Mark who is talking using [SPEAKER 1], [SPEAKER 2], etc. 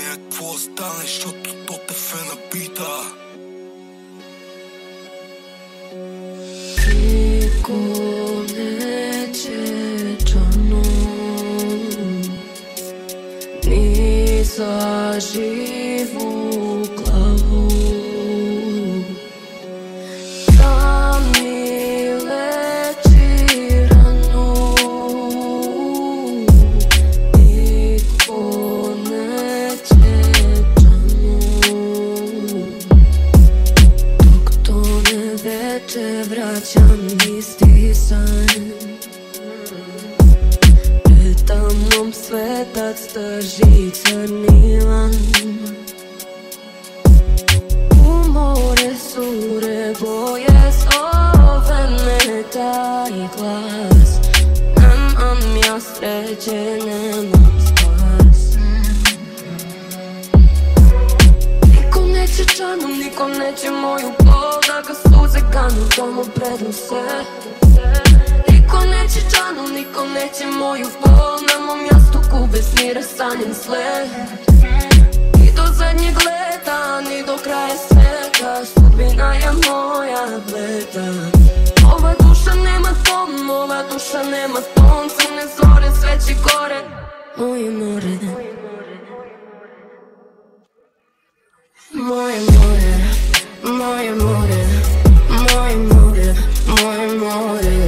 [SPEAKER 1] какво стане, защото Тотев е на бита.
[SPEAKER 2] Niko neće čano ni za živu glavu. Da mi leči ranu, niko neće čano. Dok tone veče vraćam isti san. Predamnom svetac drži crni lan. U more sure boje zove me taj glas. Nemam ja sreće, nemam spas. Niko neće čanom, niko neće moju bol, da ga suze ganu domu pred nose. Niko neće čanom, niko neće moju bol, na mom jastuku bez mira sanjem sled. I do zadnjeg leta, ni do kraja sveta, sudbina je moja bleda. Ova duša nema ton, ova duša nema ton, crne zore, sve će gore, moje more. Moje more, moje more, moje more, moje more.